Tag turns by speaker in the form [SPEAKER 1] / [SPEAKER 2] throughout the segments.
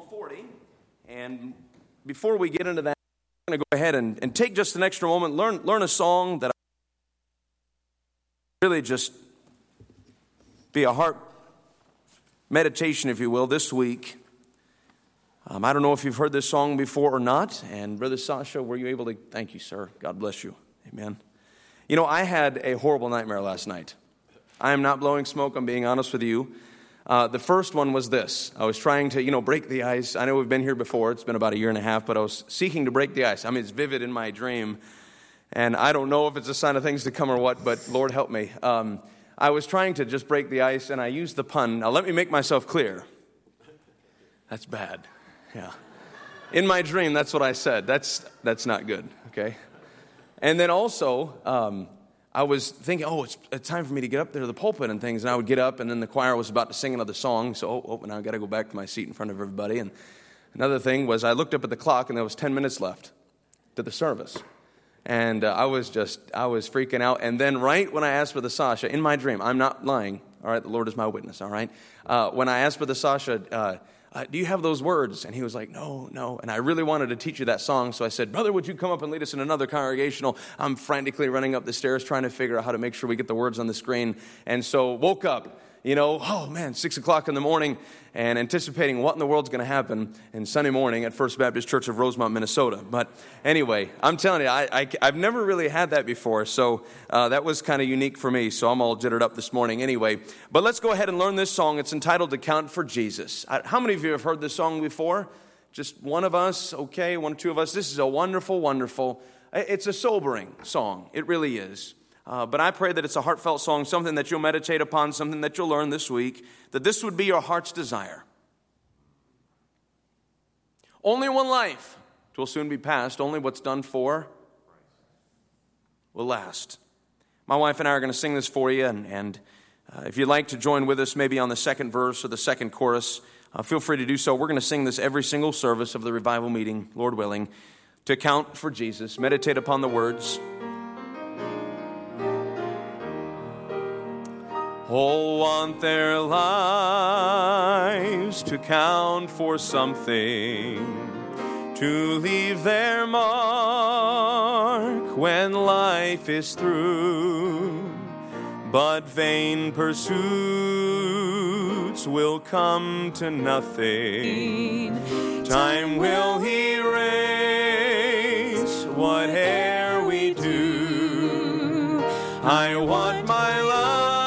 [SPEAKER 1] 40, and before we get into that, I'm going to go ahead and take just an extra moment, learn a song that really just be a heart meditation, if you will, this week. I don't know if you've heard this song before or not, and Brother Sasha, were you able to? Thank you, sir. God bless you. Amen. You know, I had a horrible nightmare last night. I am not blowing smoke, I'm being honest with you. The first one was this. I was trying to, break the ice. I know we've been here before. It's been about a year and a half, but I was seeking to break the ice. I mean, it's vivid in my dream, and I don't know if it's a sign of things to come or what, but Lord help me. I was trying to just break the ice, and I used the pun. Now, let me make myself clear. That's bad. Yeah. In my dream, that's what I said. That's not good, okay? And then also, I was thinking, it's time for me to get up there to the pulpit and things. And I would get up, and then the choir was about to sing another song. So, now I've got to go back to my seat in front of everybody. And another thing was I looked up at the clock, and there was 10 minutes left to the service. And I was freaking out. And then right when I asked for the Sasha, in my dream, I'm not lying, all right? The Lord is my witness, all right? When I asked for the Sasha, do you have those words? And he was like, no. And I really wanted to teach you that song. So I said, brother, would you come up and lead us in another congregational? I'm frantically running up the stairs trying to figure out how to make sure we get the words on the screen. And so woke up, 6 o'clock in the morning, and anticipating what in the world's going to happen in Sunday morning at First Baptist Church of Rosemont, Minnesota. But anyway, I'm telling you, I've never really had that before. So that was kind of unique for me. So I'm all jittered up this morning anyway. But let's go ahead and learn this song. It's entitled To Count for Jesus. How many of you have heard this song before? Just one of us, okay, one or two of us. This is a wonderful, it's a sobering song. It really is. But I pray that it's a heartfelt song, something that you'll meditate upon, something that you'll learn this week, that this would be your heart's desire. Only one life. It will soon be past. Only what's done for will last. My wife and I are going to sing this for you, and if you'd like to join with us maybe on the second verse or the second chorus, feel free to do so. We're going to sing this every single service of the revival meeting, Lord willing, to count for Jesus. Meditate upon the words. All want their lives to count for something, to leave their mark when life is through. But vain pursuits will come to nothing. Time will erase whate'er we do. I want my life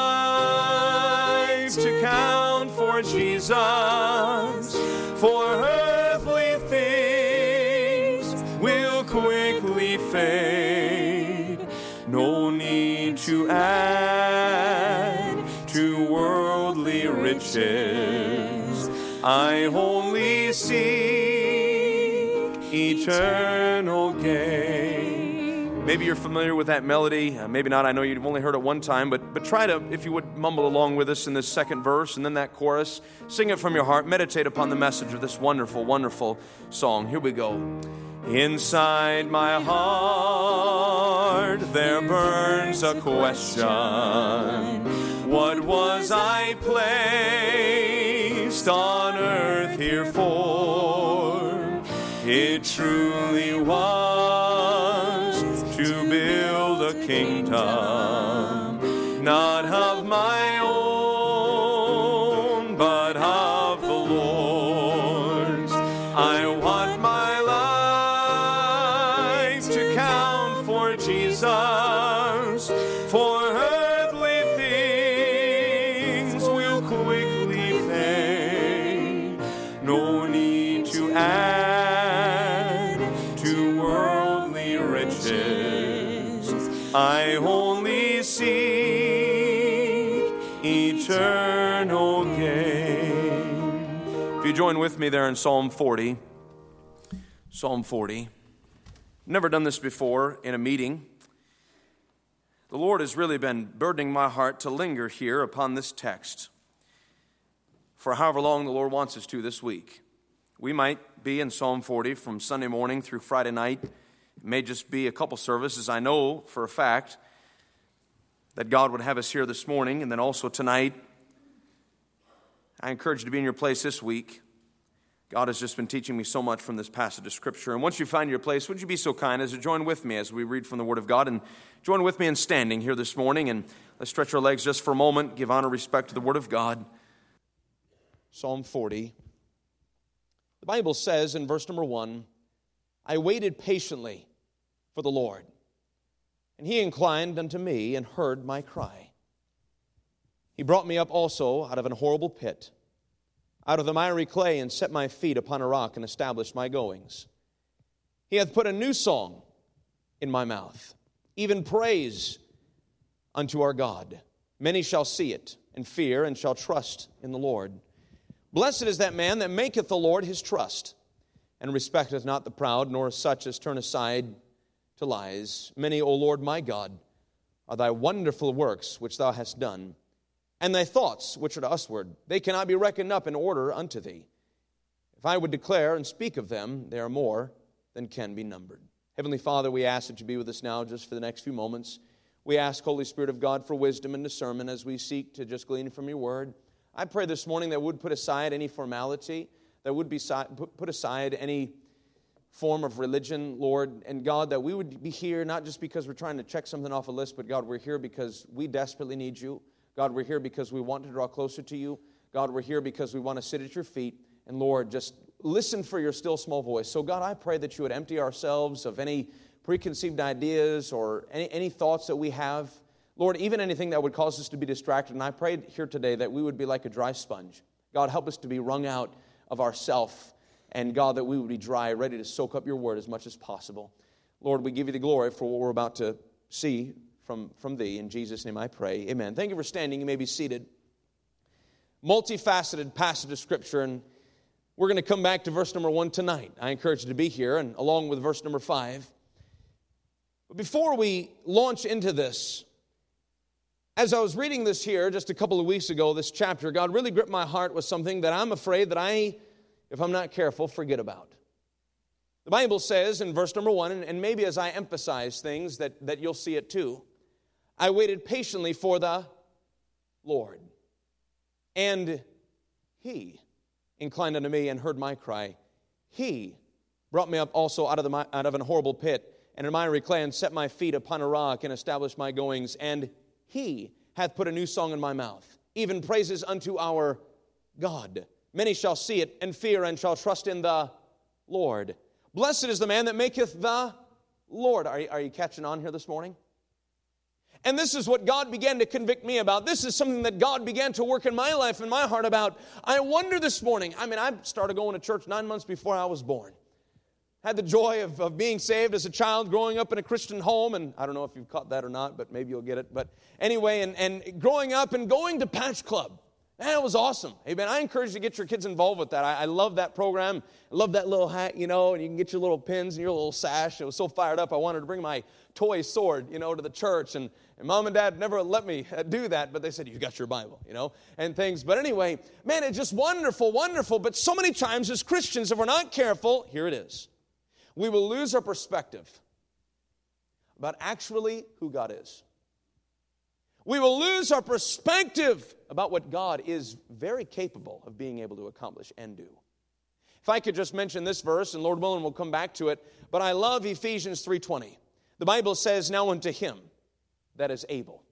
[SPEAKER 1] to count for Jesus, for earthly things will quickly fade. No need to add to worldly riches. I only seek eternal gain. Maybe you're familiar with that melody, maybe not. I know you've only heard it one time, but try to, if you would, mumble along with us in this second verse and then that chorus. Sing it from your heart. Meditate upon the message of this wonderful song. Here we go. Inside my heart there burns a question. What was I placed on earth here for? It truly was to build a kingdom, not of my own, but of the Lord's. I want my life to count for Jesus, for earthly things will quickly fade. No need to add to worldly riches. I only seek eternal gain. If you join with me there in Psalm 40. Psalm 40. Never done this before in a meeting. The Lord has really been burdening my heart to linger here upon this text for however long the Lord wants us to this week. We might be in Psalm 40 from Sunday morning through Friday night. It may just be a couple services. I know for a fact that God would have us here this morning and then also tonight. I encourage you to be in your place this week. God has just been teaching me so much from this passage of Scripture. And once you find your place, would you be so kind as to join with me as we read from the Word of God, and join with me in standing here this morning, and let's stretch our legs just for a moment, give honor, respect to the Word of God. Psalm 40. The Bible says in verse number 1, I waited patiently for the Lord, and He inclined unto me and heard my cry. He brought me up also out of an horrible pit, out of the miry clay, and set my feet upon a rock, and established my goings. He hath put a new song in my mouth, even praise unto our God. Many shall see it, and fear, and shall trust in the Lord. Blessed is that man that maketh the Lord his trust, and respecteth not the proud, nor such as turn aside to lies. Many, O Lord my God, are thy wonderful works which thou hast done, and thy thoughts which are to usward, they cannot be reckoned up in order unto thee. If I would declare and speak of them, they are more than can be numbered. Heavenly Father, we ask that you be with us now just for the next few moments. We ask, Holy Spirit of God, for wisdom and discernment as we seek to just glean from your word. I pray this morning that would put aside any formality, that would be put aside any form of religion, Lord, and God, that we would be here not just because we're trying to check something off a list, but God, we're here because we desperately need you. God, we're here because we want to draw closer to you. God, we're here because we want to sit at your feet. And Lord, just listen for your still small voice. So God, I pray that you would empty ourselves of any preconceived ideas or any thoughts that we have. Lord, even anything that would cause us to be distracted. And I pray here today that we would be like a dry sponge. God, help us to be wrung out of ourself. And God, that we would be dry, ready to soak up your word as much as possible. Lord, we give you the glory for what we're about to see from thee. In Jesus' name I pray. Amen. Thank you for standing. You may be seated. Multifaceted passage of Scripture, and we're going to come back to verse number 1 tonight. I encourage you to be here, and along with verse number 5. But before we launch into this, as I was reading this here just a couple of weeks ago, this chapter, God really gripped my heart with something that I'm afraid that if I'm not careful, forget about. The Bible says in verse number 1, and maybe as I emphasize things that you'll see it too, I waited patiently for the Lord, and He inclined unto me and heard my cry. He brought me up also out of an horrible pit, and in miry clay, and set my feet upon a rock, and established my goings. And He hath put a new song in my mouth, even praises unto our God. Many shall see it, and fear, and shall trust in the Lord. Blessed is the man that maketh the Lord. Are you catching on here this morning? And this is what God began to convict me about. This is something that God began to work in my life and my heart about. I wonder this morning, I started going to church 9 months before I was born. Had the joy of being saved as a child, growing up in a Christian home, and I don't know if you've caught that or not, but maybe you'll get it. But anyway, and growing up and going to Patch Club. Man, it was awesome. Amen. I encourage you to get your kids involved with that. I love that program. I love that little hat, and you can get your little pins and your little sash. I was so fired up, I wanted to bring my toy sword, to the church. And Mom and Dad never let me do that, but they said, you got your Bible, and things. But anyway, man, it's just wonderful, wonderful. But so many times as Christians, if we're not careful, here it is. We will lose our perspective about actually who God is. We will lose our perspective about what God is very capable of being able to accomplish and do. If I could just mention this verse, and Lord willing, we'll come back to it, but I love Ephesians 3:20. The Bible says, now unto Him that is able.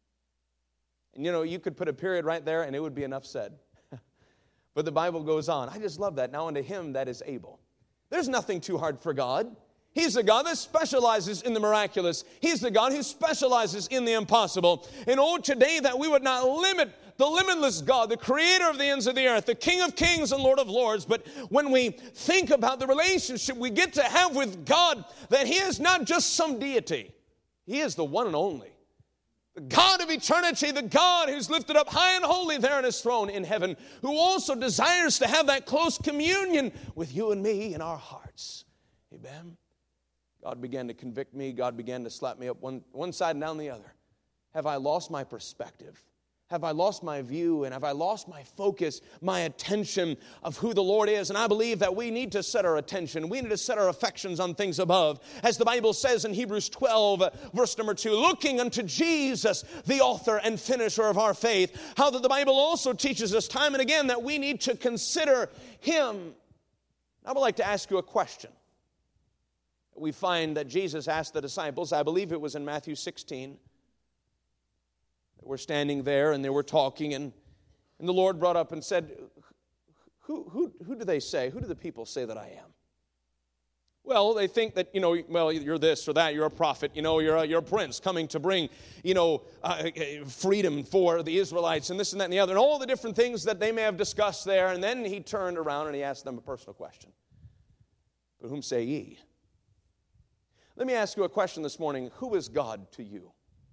[SPEAKER 1] And you could put a period right there, and it would be enough said. But the Bible goes on. I just love that. Now unto Him that is able. There's nothing too hard for God. He's the God that specializes in the miraculous. He's the God who specializes in the impossible. And today that we would not limit the limitless God, the creator of the ends of the earth, the King of kings and Lord of lords. But when we think about the relationship we get to have with God, that He is not just some deity. He is the one and only. The God of eternity, the God who's lifted up high and holy there on His throne in heaven, who also desires to have that close communion with you and me in our hearts. Amen. God began to convict me. God began to slap me up one side and down the other. Have I lost my perspective? Have I lost my view? And have I lost my focus, my attention of who the Lord is? And I believe that we need to set our attention. We need to set our affections on things above. As the Bible says in Hebrews 12, verse number 2, looking unto Jesus, the author and finisher of our faith. How that the Bible also teaches us time and again that we need to consider Him I would like to ask you a question. We find that Jesus asked the disciples, I believe it was in Matthew 16. They were standing there and they were talking, and the Lord brought up and said, who do they say? Who do the people say that I am? Well, they think that, you're this or that, you're a prophet, you're a prince coming to bring, freedom for the Israelites and this and that and the other, and all the different things that they may have discussed there. And then he turned around and he asked them a personal question. But whom say ye? Let me ask you a question this morning. Who is God to you?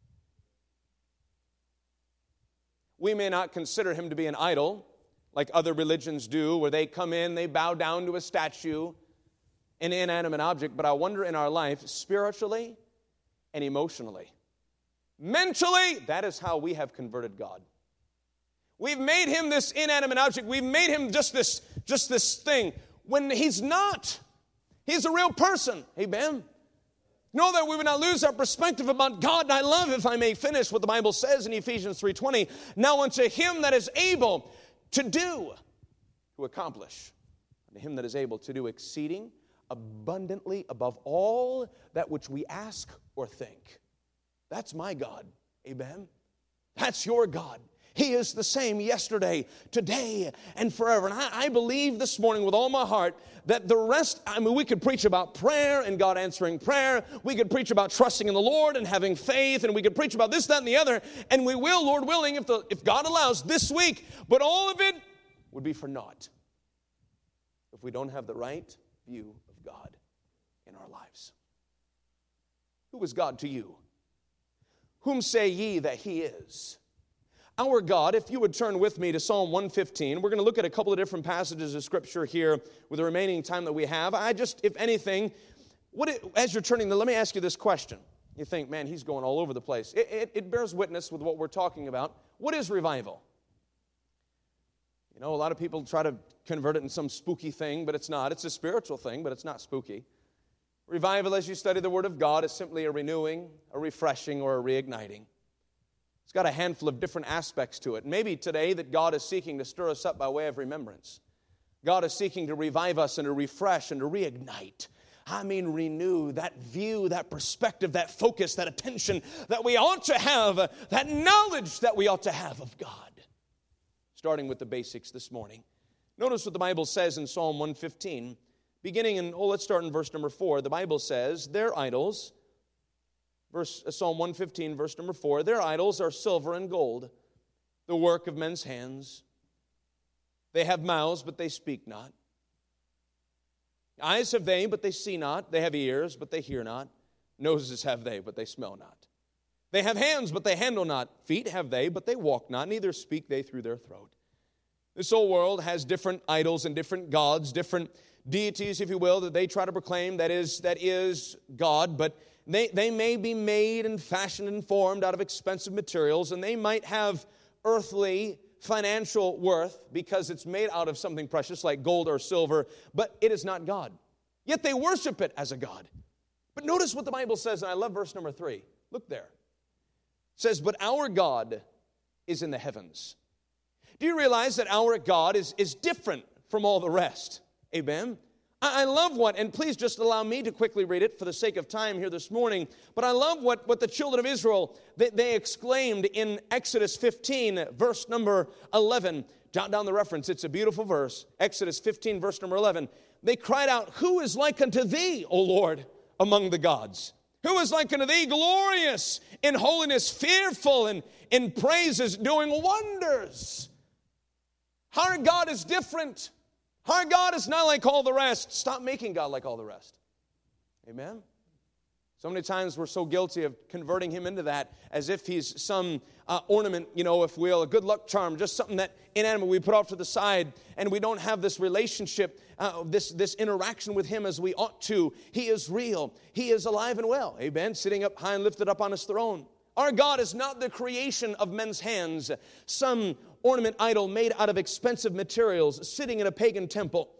[SPEAKER 1] We may not consider him to be an idol, like other religions do, where they come in, they bow down to a statue, an inanimate object, but I wonder in our life, spiritually and emotionally, mentally, that is how we have converted God. We've made him this inanimate object. We've made him just this thing, when he's not. He's a real person. Amen. Know that we would not lose our perspective about God. And I love, if I may finish, what the Bible says in Ephesians 3:20. Now unto him that is able to do, to accomplish, unto him that is able to do exceeding abundantly above all that which we ask or think. That's my God. Amen. That's your God. He is the same yesterday, today, and forever. And I believe this morning with all my heart that the rest, we could preach about prayer and God answering prayer. We could preach about trusting in the Lord and having faith. And we could preach about this, that, and the other. And we will, Lord willing, if God allows, this week. But all of it would be for naught if we don't have the right view of God in our lives. Who is God to you? Whom say ye that he is? Our God, if you would turn with me to Psalm 115, we're going to look at a couple of different passages of Scripture here with the remaining time that we have. If anything, as you're turning, let me ask you this question. You think, man, he's going all over the place. It bears witness with what we're talking about. What is revival? A lot of people try to convert it in some spooky thing, but it's not. It's a spiritual thing, but it's not spooky. Revival, as you study the Word of God, is simply a renewing, a refreshing, or a reigniting. It's got a handful of different aspects to it. Maybe today that God is seeking to stir us up by way of remembrance. God is seeking to revive us and to refresh and to reignite. Renew that view, that perspective, that focus, that attention that we ought to have, that knowledge that we ought to have of God. Starting with the basics this morning. Notice what the Bible says in Psalm 115. Let's start in verse number 4. The Bible says, their idols... Psalm 115, verse number 4, their idols are silver and gold, the work of men's hands. They have mouths, but they speak not. Eyes have they, but they see not. They have ears, but they hear not. Noses have they, but they smell not. They have hands, but they handle not. Feet have they, but they walk not. Neither speak they through their throat. This whole world has different idols and different gods, different deities, if you will, that they try to proclaim that is God, but They may be made and fashioned and formed out of expensive materials, and they might have earthly financial worth because it's made out of something precious like gold or silver, but it is not God. Yet they worship it as a God. But notice what the Bible says, and I love verse number 3. Look there. It says, but our God is in the heavens. Do you realize that our God is different from all the rest? Amen? I love and please just allow me to quickly read it for the sake of time here this morning, but I love what the children of Israel, they exclaimed in Exodus 15, verse number 11. Jot down the reference, it's a beautiful verse. Exodus 15, verse number 11. They cried out, who is like unto thee, O Lord, among the gods? Who is like unto thee, glorious in holiness, fearful in praises, doing wonders? Our God is different. Our God is not like all the rest. Stop making God like all the rest. Amen? So many times we're so guilty of converting him into that as if he's some ornament, if you will, a good luck charm, just something that inanimate we put off to the side, and we don't have this relationship, this interaction with him as we ought to. He is real. He is alive and well. Amen? Sitting up high and lifted up on his throne. Our God is not the creation of men's hands, some ornament idol made out of expensive materials sitting in a pagan temple.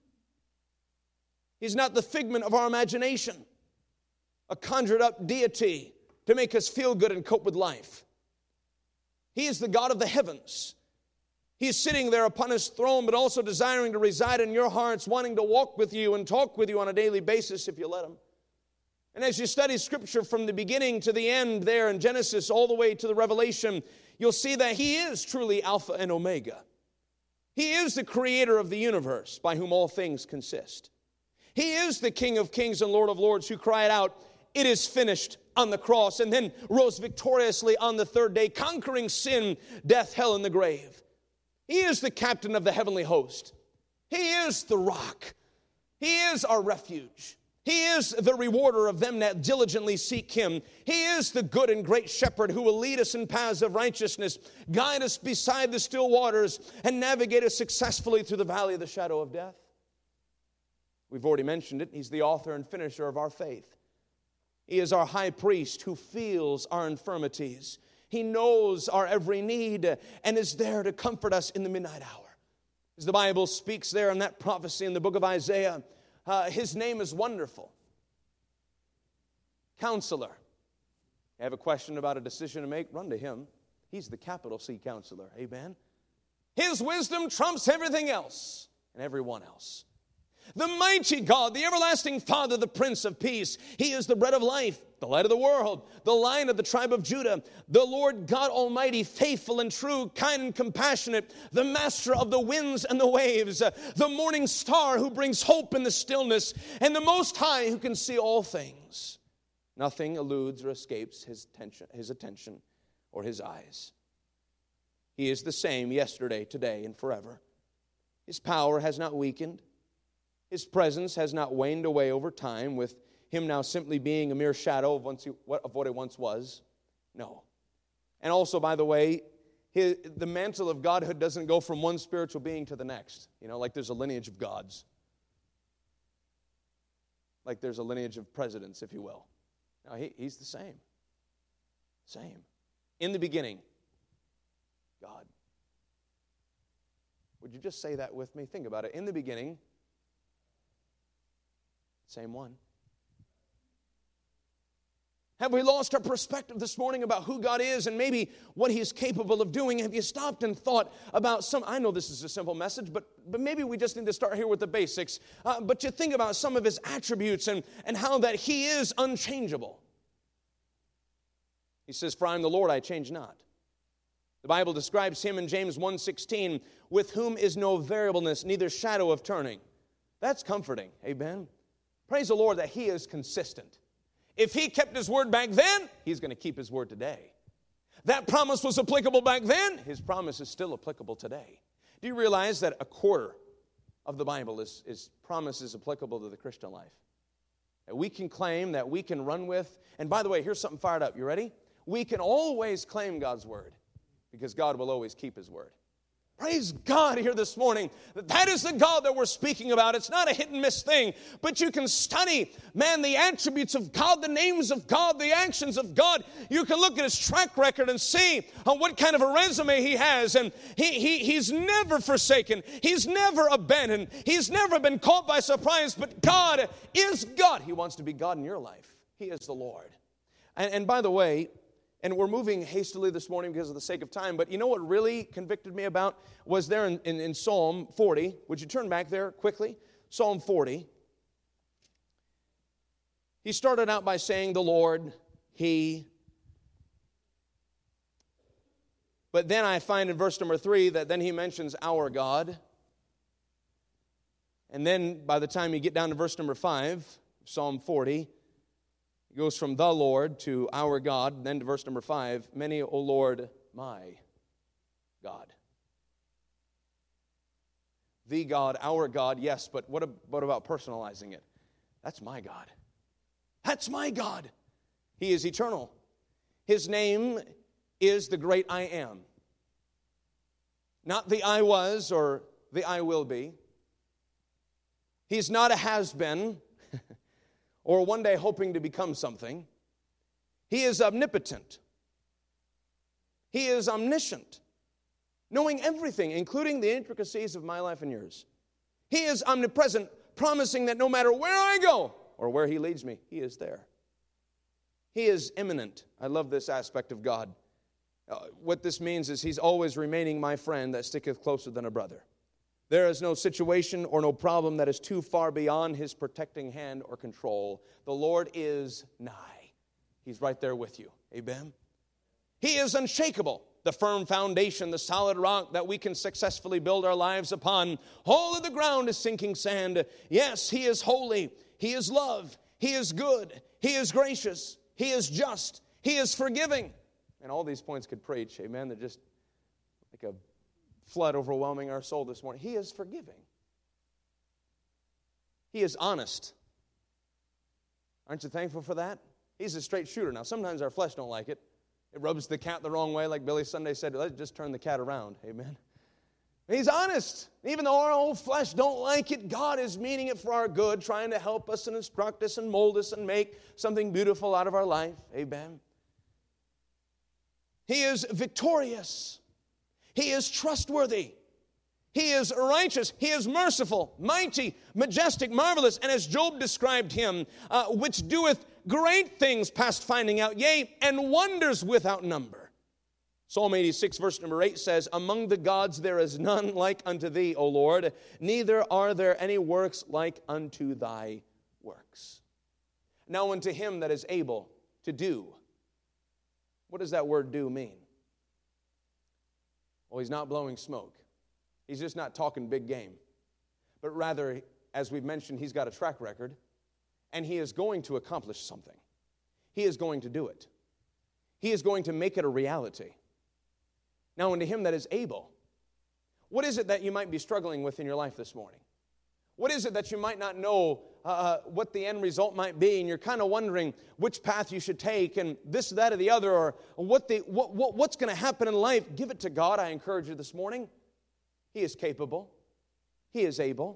[SPEAKER 1] He's not the figment of our imagination, a conjured up deity to make us feel good and cope with life. He is the God of the heavens. He's sitting there upon his throne, but also desiring to reside in your hearts, wanting to walk with you and talk with you on a daily basis if you let him. And as you study Scripture from the beginning to the end there in Genesis all the way to the Revelation, you'll see that he is truly Alpha and Omega. He is the creator of the universe by whom all things consist. He is the King of kings and Lord of lords who cried out, "It is finished," on the cross, and then rose victoriously on the third day, conquering sin, death, hell, and the grave. He is the captain of the heavenly host. He is the rock. He is our refuge. He is the rewarder of them that diligently seek him. He is the good and great shepherd who will lead us in paths of righteousness, guide us beside the still waters, and navigate us successfully through the valley of the shadow of death. We've already mentioned it. He's the author and finisher of our faith. He is our high priest who feels our infirmities. He knows our every need and is there to comfort us in the midnight hour. As the Bible speaks there in that prophecy in the book of Isaiah, his name is Wonderful. Counselor. You have a question about a decision to make? Run to him. He's the capital C Counselor. Amen. His wisdom trumps everything else and everyone else. The mighty God, the everlasting Father, the Prince of Peace. He is the bread of life, the light of the world, the Lion of the tribe of Judah, the Lord God Almighty, faithful and true, kind and compassionate, the master of the winds and the waves, the morning star who brings hope in the stillness, and the Most High who can see all things. Nothing eludes or escapes his attention or his eyes. He is the same yesterday, today, and forever. His power has not weakened. His presence has not waned away over time, with him now simply being a mere shadow of what it once was. No. And also, by the way, the mantle of godhood doesn't go from one spiritual being to the next. You know, like there's a lineage of gods. Like there's a lineage of presidents, if you will. No, he's the same. Same. In the beginning, God. Would you just say that with me? Think about it. In the beginning, same one. Have we lost our perspective this morning about who God is and maybe what He's capable of doing? Have you stopped and thought about I know this is a simple message, but maybe we just need to start here with the basics. But you think about some of His attributes and how that He is unchangeable. He says, "For I am the Lord, I change not." The Bible describes Him in James 1:16, "with whom is no variableness, neither shadow of turning." That's comforting. Amen. Praise the Lord that He is consistent. If He kept His word back then, He's going to keep His word today. That promise was applicable back then. His promise is still applicable today. Do you realize that a quarter of the Bible is promises applicable to the Christian life? That we can claim, that we can run with. And by the way, here's something fired up. You ready? We can always claim God's word because God will always keep His word. Praise God here this morning. That is the God that we're speaking about. It's not a hit and miss thing, but you can study, the attributes of God, the names of God, the actions of God. You can look at His track record and see what kind of a resume He has. And He's never forsaken. He's never abandoned. He's never been caught by surprise, but God is God. He wants to be God in your life. He is the Lord. And by the way, and we're moving hastily this morning because of the sake of time, but you know what really convicted me about was there in Psalm 40. Would you turn back there quickly? Psalm 40. He started out by saying, "The Lord, He." But then I find in verse number 3 that then he mentions our God. And then by the time you get down to verse number 5, Psalm 40, it goes from the Lord to our God, then to verse number 5, "Many, O Lord, my God." The God, our God, yes, but what about personalizing it? That's my God. That's my God. He is eternal. His name is the great I am. Not the I was or the I will be. He's not a has-been or one day hoping to become something. He is omnipotent. He is omniscient, knowing everything, including the intricacies of my life and yours. He is omnipresent, promising that no matter where I go or where He leads me, He is there. He is immanent. I love this aspect of God. What this means is he's always remaining my friend that sticketh closer than a brother. There is no situation or no problem that is too far beyond his protecting hand or control. The Lord is nigh. He's right there with you. Amen? He is unshakable, the firm foundation, the solid rock that we can successfully build our lives upon. All of the ground is sinking sand. Yes, He is holy. He is love. He is good. He is gracious. He is just. He is forgiving. And all these points could preach, amen. They're just like a flood overwhelming our soul this morning. He is forgiving. He is honest. Aren't you thankful for that? He's a straight shooter. Now, sometimes our flesh don't like it. It rubs the cat the wrong way, like Billy Sunday said. Let's just turn the cat around, amen. He's honest. Even though our old flesh don't like it, God is meaning it for our good, trying to help us and instruct us and mold us and make something beautiful out of our life, amen. He is victorious. He is trustworthy. He is righteous. He is merciful, mighty, majestic, marvelous. And as Job described him, which doeth great things past finding out, yea, and wonders without number. Psalm 86, verse number 8 says, Among the gods there is none like unto thee, O Lord, neither are there any works like unto thy works. Now unto him that is able to do. What does that word do mean? Well, he's not blowing smoke. He's just not talking big game. But rather, as we've mentioned, he's got a track record, and he is going to accomplish something. He is going to do it. He is going to make it a reality. Now, unto him that is able. What is it that you might be struggling with in your life this morning? What is it that you might not know what the end result might be, and you're kind of wondering which path you should take, and this, that, or the other, or what's going to happen in life? Give it to God, I encourage you this morning. He is capable. He is able.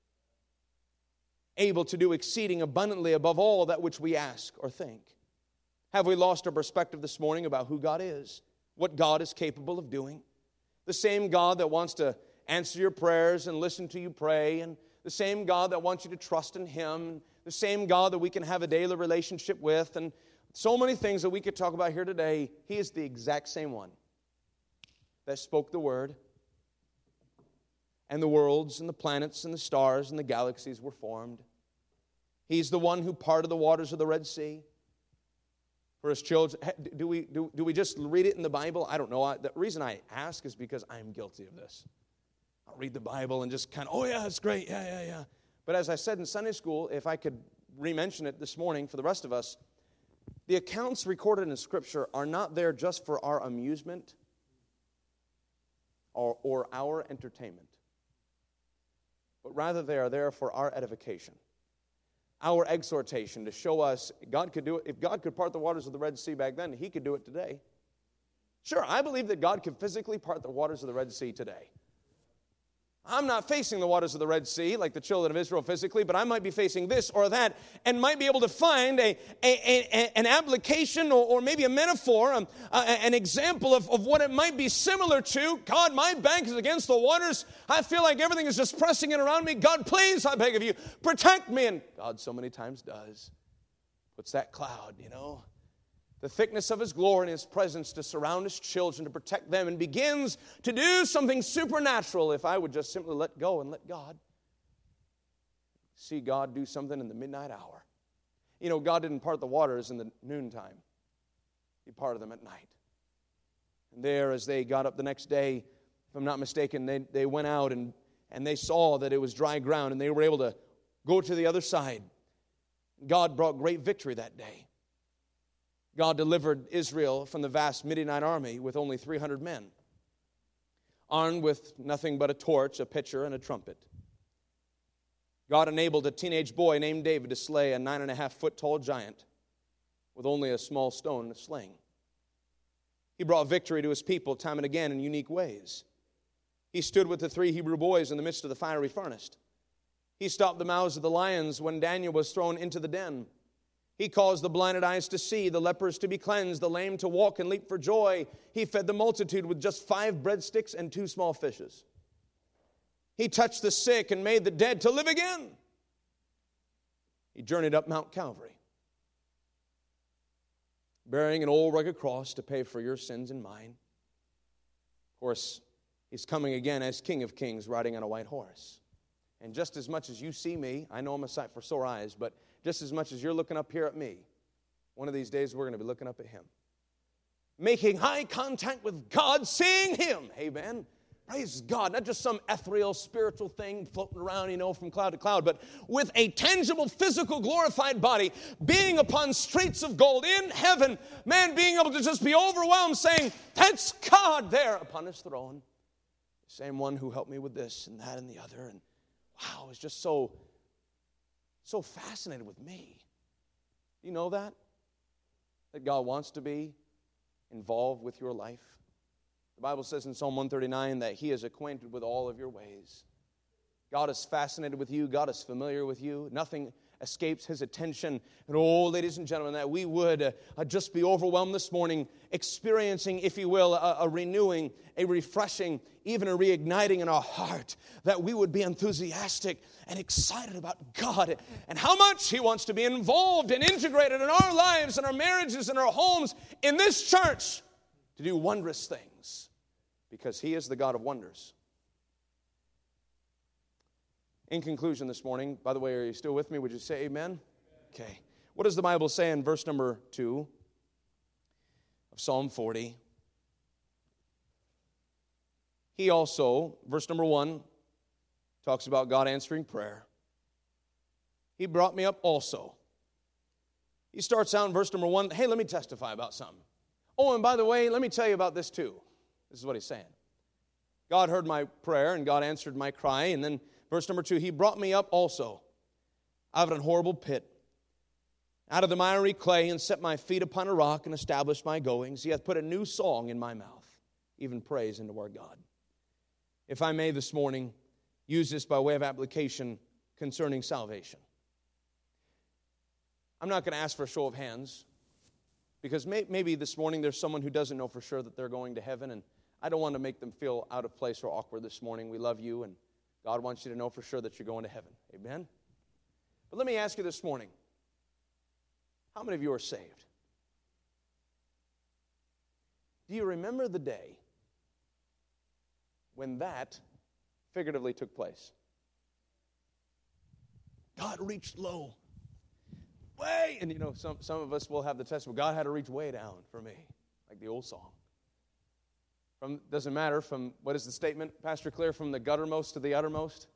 [SPEAKER 1] Able to do exceeding abundantly above all that which we ask or think. Have we lost our perspective this morning about who God is? What God is capable of doing? The same God that wants to answer your prayers and listen to you pray, and the same God that wants you to trust in Him, the same God that we can have a daily relationship with, and so many things that we could talk about here today. He is the exact same one that spoke the word, and the worlds and the planets and the stars and the galaxies were formed. He's the one who parted the waters of the Red Sea for His children. Do we just read it in the Bible? I don't know. The reason I ask is because I'm guilty of this. I'll read the Bible and just kind of, oh yeah, it's great, yeah. But as I said in Sunday school, if I could re-mention it this morning for the rest of us, the accounts recorded in Scripture are not there just for our amusement or our entertainment, but rather they are there for our edification, our exhortation to show us God could do it. If God could part the waters of the Red Sea back then, He could do it today. Sure, I believe that God could physically part the waters of the Red Sea today. I'm not facing the waters of the Red Sea like the children of Israel physically, but I might be facing this or that and might be able to find an application or maybe a metaphor, an example of what it might be similar to. God, my back is against the waters. I feel like everything is just pressing in around me. God, please, I beg of you, protect me. And God so many times does. Puts that cloud, the thickness of His glory and His presence to surround His children, to protect them, and begins to do something supernatural if I would just simply let go and let God. See God do something in the midnight hour. God didn't part the waters in the noontime. He parted them at night. And there, as they got up the next day, if I'm not mistaken, they went out and they saw that it was dry ground, and they were able to go to the other side. God brought great victory that day. God delivered Israel from the vast Midianite army with only 300 men, armed with nothing but a torch, a pitcher, and a trumpet. God enabled a teenage boy named David to slay a 9.5-foot tall giant with only a small stone and a sling. He brought victory to His people time and again in unique ways. He stood with the 3 Hebrew boys in the midst of the fiery furnace. He stopped the mouths of the lions when Daniel was thrown into the den. He caused the blinded eyes to see, the lepers to be cleansed, the lame to walk and leap for joy. He fed the multitude with just 5 breadsticks and 2 small fishes. He touched the sick and made the dead to live again. He journeyed up Mount Calvary. bearing an old rugged cross to pay for your sins and mine. Of course, he's coming again as King of Kings, riding on a white horse. And just as much as you see me, I know I'm a sight for sore eyes, but just as much as you're looking up here at me, one of these days we're going to be looking up at him. Making eye contact with God, seeing him. Amen. Praise God. Not just some ethereal, spiritual thing floating around, from cloud to cloud, but with a tangible, physical, glorified body, being upon streets of gold in heaven, man being able to just be overwhelmed, saying, that's God there upon his throne. The same one who helped me with this and that and the other. And wow, it's just so fascinated with me. Do you know that? That God wants to be involved with your life? The Bible says in Psalm 139 that he is acquainted with all of your ways. God is fascinated with you. God is familiar with you. Nothing escapes his attention. And ladies and gentlemen, that we would just be overwhelmed this morning, experiencing, if you will, a renewing, a refreshing, even a reigniting in our heart, that we would be enthusiastic and excited about God and how much he wants to be involved and integrated in our lives and our marriages and our homes in this church to do wondrous things, because he is the God of wonders. In conclusion this morning, by the way, are you still with me? Would you say amen? Okay. What does the Bible say in verse number 2 of Psalm 40? He also, verse number 1, talks about God answering prayer. He brought me up also. He starts out in verse number 1, hey, let me testify about something. Oh, and by the way, let me tell you about this too. This is what he's saying. God heard my prayer and God answered my cry. And then verse number 2, he brought me up also out of an horrible pit, out of the miry clay, and set my feet upon a rock and established my goings. He hath put a new song in my mouth, even praise into our God. If I may this morning use this by way of application concerning salvation. I'm not going to ask for a show of hands, because maybe this morning there's someone who doesn't know for sure that they're going to heaven, and I don't want to make them feel out of place or awkward this morning. We love you, and God wants you to know for sure that you're going to heaven. Amen? But let me ask you this morning, how many of you are saved? Do you remember the day when that figuratively took place? God reached low. Way, and some of us will have the testimony, God had to reach way down for me, like the old song. Doesn't matter, from, what is the statement, Pastor Claire, from the guttermost to the uttermost?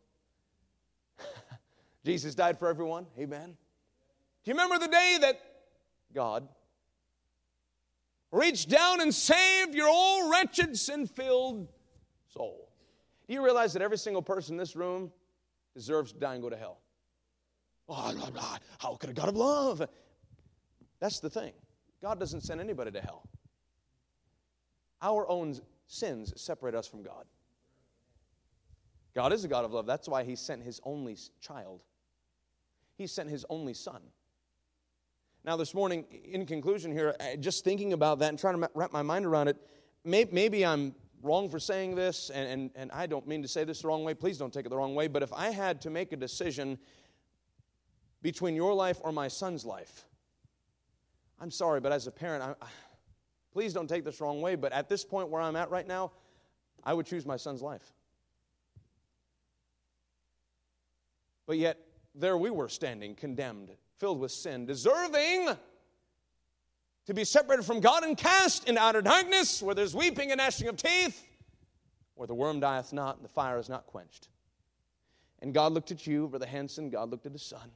[SPEAKER 1] Jesus died for everyone, amen. Do you remember the day that God reached down and saved your old wretched, sin-filled soul? Do you realize that every single person in this room deserves to die and go to hell? Oh, blah, blah. How could a God of love? That's the thing. God doesn't send anybody to hell. Our own sins separate us from God. God is a God of love. That's why he sent his only child. He sent his only son. Now this morning, in conclusion here, just thinking about that and trying to wrap my mind around it, maybe I'm wrong for saying this, and I don't mean to say this the wrong way. Please don't take it the wrong way. But if I had to make a decision between your life or my son's life, I'm sorry, but as a parent, please don't take this the wrong way, but at this point where I'm at right now, I would choose my son's life. But yet, there we were standing, condemned, filled with sin, deserving to be separated from God and cast into outer darkness, where there's weeping and gnashing of teeth, where the worm dieth not and the fire is not quenched. And God looked at you, Brother Hanson, God looked at his son,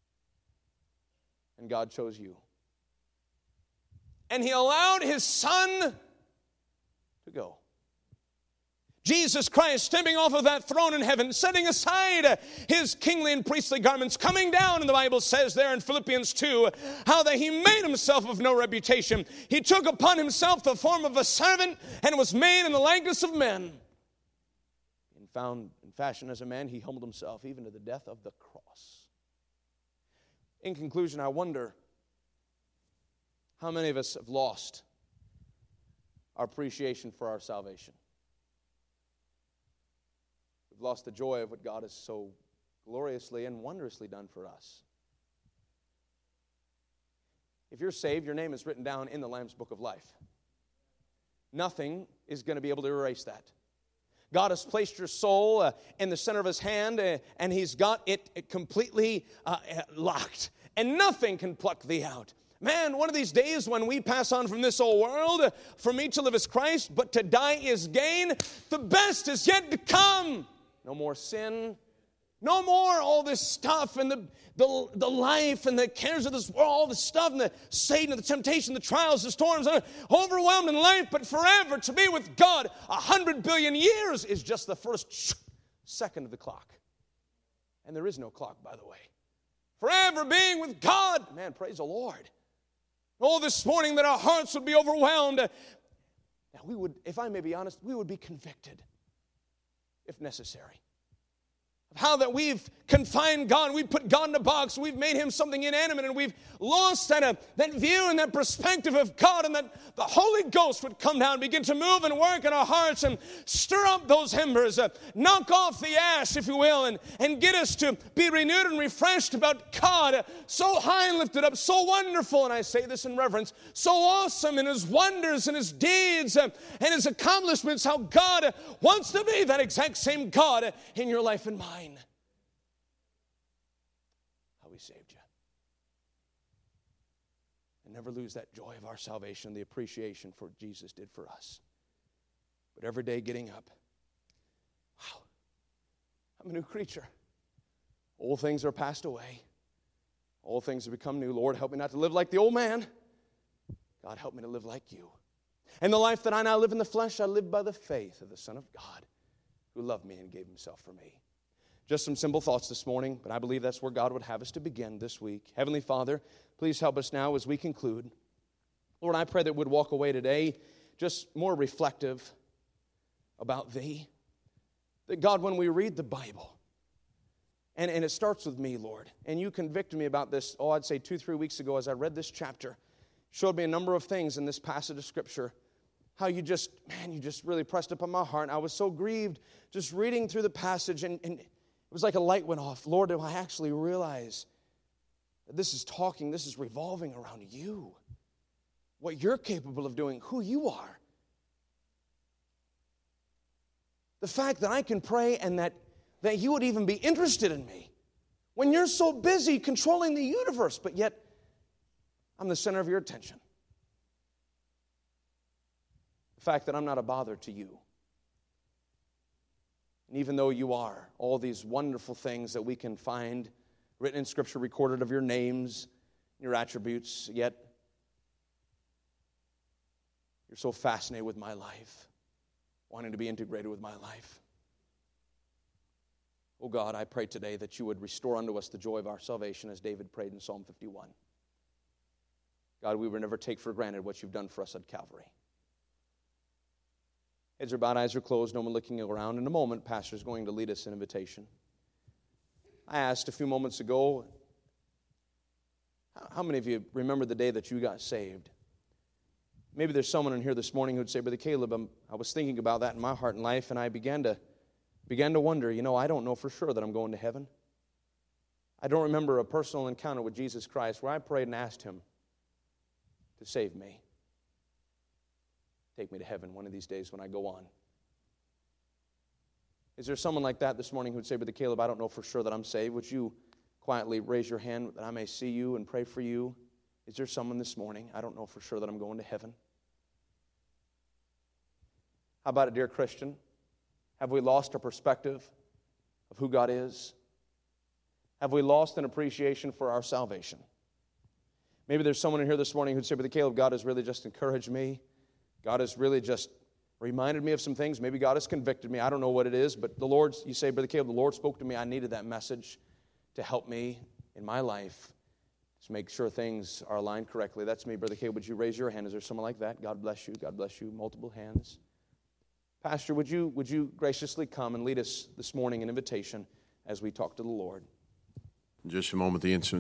[SPEAKER 1] and God chose you. And he allowed his son to go. Jesus Christ stepping off of that throne in heaven, setting aside his kingly and priestly garments, coming down, and the Bible says there in Philippians 2, how that he made himself of no reputation. He took upon himself the form of a servant and was made in the likeness of men. And found in fashion as a man, he humbled himself even to the death of the cross. In conclusion, I wonder how many of us have lost our appreciation for our salvation. We've lost the joy of what God has so gloriously and wondrously done for us. If you're saved, your name is written down in the Lamb's Book of Life. Nothing is going to be able to erase that. God has placed your soul in the center of His hand, and He's got it completely locked. And nothing can pluck thee out. Man, one of these days when we pass on from this old world, for me to live is Christ, but to die is gain. The best is yet to come. No more sin. No more all this stuff and the life and the cares of this world, all the stuff and the Satan and the temptation, the trials, the storms, overwhelmed in life, but forever to be with God. 100 billion years is just the first second of the clock. And there is no clock, by the way. Forever being with God. Man, praise the Lord. Oh, this morning that our hearts would be overwhelmed. Now we would, if I may be honest, we would be convicted if necessary. Of how that we've confined God, we've put God in a box, we've made Him something inanimate, and we've lost that view and that perspective of God, and that the Holy Ghost would come down and begin to move and work in our hearts and stir up those embers, knock off the ash, if you will, and get us to be renewed and refreshed about God, so high and lifted up, so wonderful, and I say this in reverence, so awesome in His wonders and His deeds and His accomplishments, how God wants to be that exact same God in your life and mine. How He saved you. And never lose that joy of our salvation, the appreciation for what Jesus did for us. But every day getting up, wow, I'm a new creature. Old things are passed away. All things have become new. Lord, help me not to live like the old man. God, help me to live like You. And the life that I now live in the flesh, I live by the faith of the Son of God, who loved me and gave Himself for me. Just some simple thoughts this morning, but I believe that's where God would have us to begin this week. Heavenly Father, please help us now as we conclude. Lord, I pray that we'd walk away today just more reflective about Thee. That God, when we read the Bible, and it starts with me, Lord, and You convicted me about this, I'd say 2-3 weeks ago as I read this chapter, showed me a number of things in this passage of Scripture, how you just really pressed upon my heart. And I was so grieved just reading through the passage, and it was like a light went off. Lord, do I actually realize that this is revolving around You, what You're capable of doing, who You are. The fact that I can pray and that You would even be interested in me when You're so busy controlling the universe, but yet I'm the center of Your attention. The fact that I'm not a bother to You. And even though You are, all these wonderful things that we can find written in Scripture, recorded of Your names, Your attributes, yet You're so fascinated with my life, wanting to be integrated with my life. Oh God, I pray today that You would restore unto us the joy of our salvation, as David prayed in Psalm 51. God, we would never take for granted what You've done for us at Calvary. Heads are bowed, eyes are closed, no one looking around. In a moment, Pastor's going to lead us in invitation. I asked a few moments ago, how many of you remember the day that you got saved? Maybe there's someone in here this morning who would say, Brother Caleb, I was thinking about that in my heart and life, and I began to wonder, I don't know for sure that I'm going to heaven. I don't remember a personal encounter with Jesus Christ where I prayed and asked Him to save me. Take me to heaven one of these days when I go on. Is there someone like that this morning who would say, Brother Caleb, I don't know for sure that I'm saved. Would you quietly raise your hand that I may see you and pray for you? Is there someone this morning? I don't know for sure that I'm going to heaven. How about it, dear Christian? Have we lost our perspective of who God is? Have we lost an appreciation for our salvation? Maybe there's someone in here this morning who'd say, Brother Caleb, God has really just encouraged me. God has really just reminded me of some things. Maybe God has convicted me. I don't know what it is, but the Lord, you say, Brother Caleb, the Lord spoke to me. I needed that message to help me in my life to make sure things are aligned correctly. That's me, Brother Caleb. Would you raise your hand? Is there someone like that? God bless you. God bless you. Multiple hands. Pastor, would you graciously come and lead us this morning in invitation as we talk to the Lord?
[SPEAKER 2] In just a moment, the instrument